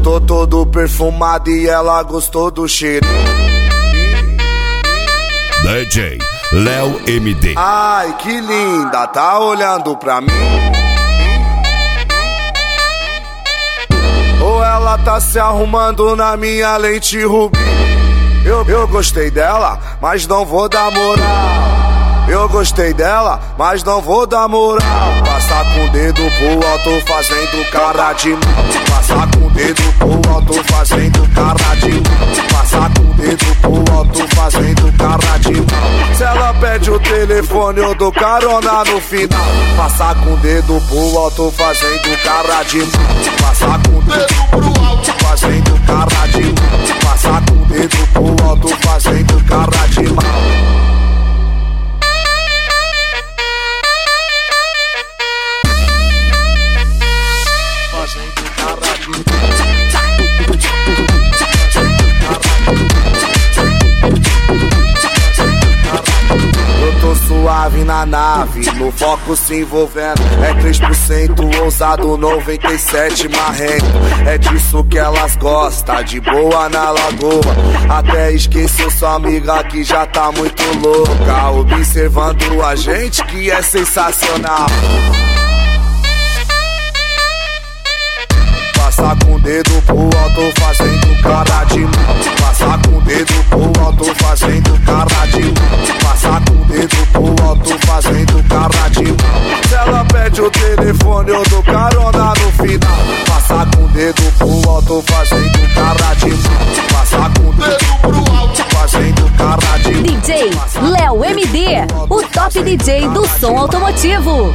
tô todo perfumado e ela gostou do cheiro. DJ Léo MD. Ai, que linda, tá olhando pra mim? Ou ela tá se arrumando na minha lente rubi? Eu gostei dela, mas não vou dar moral. Eu gostei dela, mas não vou dar moral. Passar com o dedo pro alto fazendo cara de mal. Passar com o dedo pro alto fazendo cara de mal. Passar com o dedo pro alto fazendo cara de mal. Se ela pede o telefone eu dou carona no final. Passar com o dedo pro alto fazendo cara de mal. Passar com o dedo pro alto fazendo cara de mal. Passar com o dedo pro alto fazendo cara de mal. Eu tô suave na nave, no foco se envolvendo. É 3% ousado, 97 marrento. É disso que elas gostam, de boa na lagoa. Até esqueceu sua amiga que já tá muito louca, observando a gente que é sensacional. Passar com o dedo pro alto fazendo cara de mal. Passar com o dedo pro alto fazendo cara de mal. Passar com o dedo pro alto fazendo cara de mal. Se ela pede o telefone eu dou carona no final. Passar com o dedo pro alto fazendo cara de mal. Passar com o dedo pro alto fazendo cara de mal. DJ Léo MD, o top DJ do som automotivo.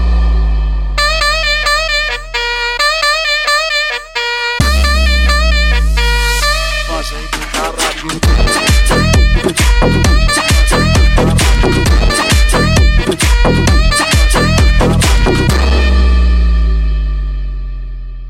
Fazendo cara de mal.